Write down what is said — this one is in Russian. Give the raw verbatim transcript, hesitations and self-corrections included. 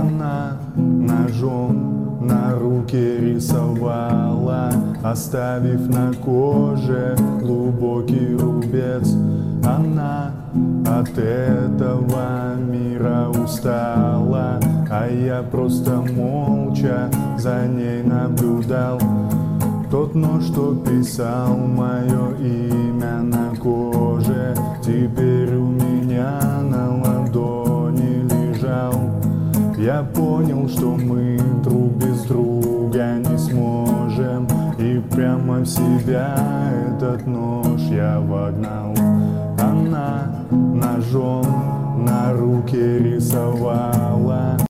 Она ножом на руке рисовала, оставив на коже глубокий рубец. Она от этого мира устала, а я просто молча за ней наблюдал. Тот нож, что писал мое имя на коже, теперь у меня на ладони лежал. Я понял, что мы друг без друга не сможем, и прямо в себя этот нож я вогнал. Она ножом на руке рисовала.